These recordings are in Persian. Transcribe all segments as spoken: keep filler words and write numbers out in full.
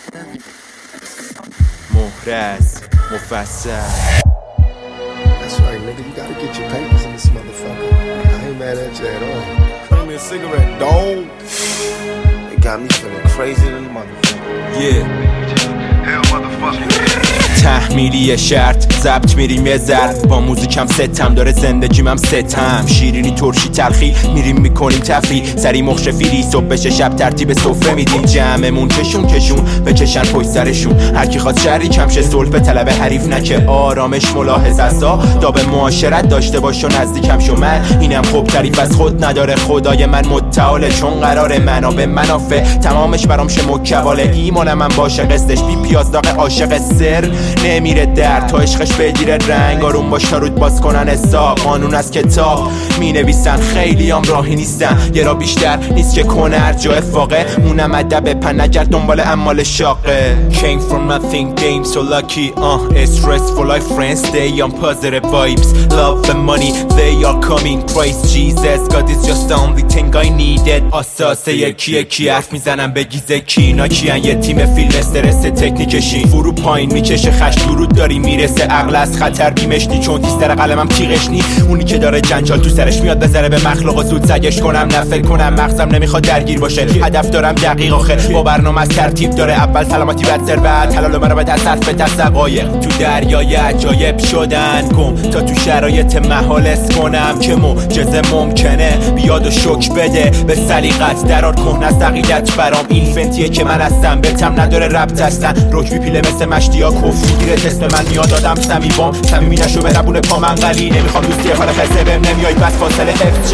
مهرس مفصل. That's right, nigga. You gotta get your papers in this motherfucker. I ain't mad at you at all. Bring me a cigarette, dog. It got me feeling crazy than a motherfucker. Yeah. Hell, motherfucker. تحمیلی شرط ضبط میریم یه ضرب با موزیکم ستم داره زندگیم هم ستم شیرینی ترشی تلخی میریم میکنیم تفریح سری مخشفیری صبح بشه شب ترتیب سفره میدیم جمعمون کشون کشون بکشن پشت سرشون هر کی خواست شری کمشه صلح به طلب حریف نکه آرامش ملاحظ ازا داب معاشرت داشته باش و نزدیکم شو من اینم خوب تعریف از خود نداره خدای من متعاله چون قراره منابع منافع تمامش برام شه مکواله ایمان من باشه قصدش بی پیاز داغ عاشق سر نمیره در تا عشقش بگیره رنگ آروم باش تا رود باز کنن حساب قانون از کتاب می نویسن خیلی هم راهی نیستن یه را بیشتر نیست که کنه هر جای فاقه اونم ادب پن نگرد دنبال اموال شاقه Came from nothing game so lucky uh it's stressful like friends stay on positive vibes love and money they are coming Christ Jesus God is just the only thing I needed اساسه یکی یکی حرف میزنم بگیزه کی اینا کیان یه تیم فیلم استرس تکنیکشین فرو پایین میکشه خشم درود داری میرسه عقل از خطر بیمشتی چون تیستر قلمم تیغش نی اونی که داره جنجال تو سرش میاد بذاره به مخلوق و زود سگش کنم نفل کنم مغزم نمیخواد درگیر باشه هدف دارم دقیق آخر با برنامه از ترتیب داره اول سلامتی بعد ثروت حلال مرا به دست حرف دست دقایق تو دریای عجایب شدن کن تا تو شرایط محال اس کنم که معجزه ممکنه بیاد و شوک بده به سلیقت درار کهنه از عقیدت برام این فنتیه که من هستم بتم نداره ربط هستن رک میپیله مثل مشتیا کف میگیره تست من میاد آدم صمیمم صمیمی نشو به ربون پا منقلی نمیخوام دوستی حال خسته بهم نمیای بس فاصله حفظ چه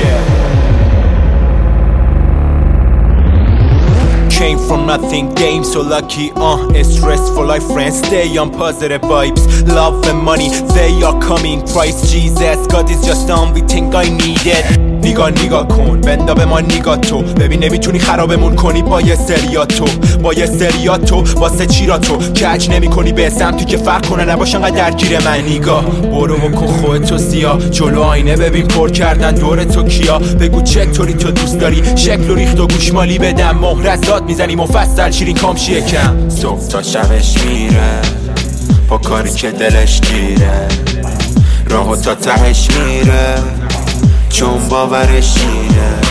Came from nothing, game so lucky, uh it's stressful like friends, stay on positive vibes love and money, they are coming Christ Jesus, God is just the only thing I needed نگاه نگاه کن بندا به ما نگاه تو ببین نمیتونی خرابمون کنی با یه سریاتو با یه سریاتو واسه چیراتو کج نمی کنی به سمتی که فرق کنه نباشن قد درگیر من نگاه برو بکن خودتو سیاه جلو آینه ببین پر کردن دور تو کیا بگو چطوری تو دوست داری شکل و ریخت و گوشمالی بدم مهرزات میزنی مفصل شیرین کامشیه کم صبح تا شبش میره با کاری که دلش گیره راهو تا تهش میره چون باورش اینه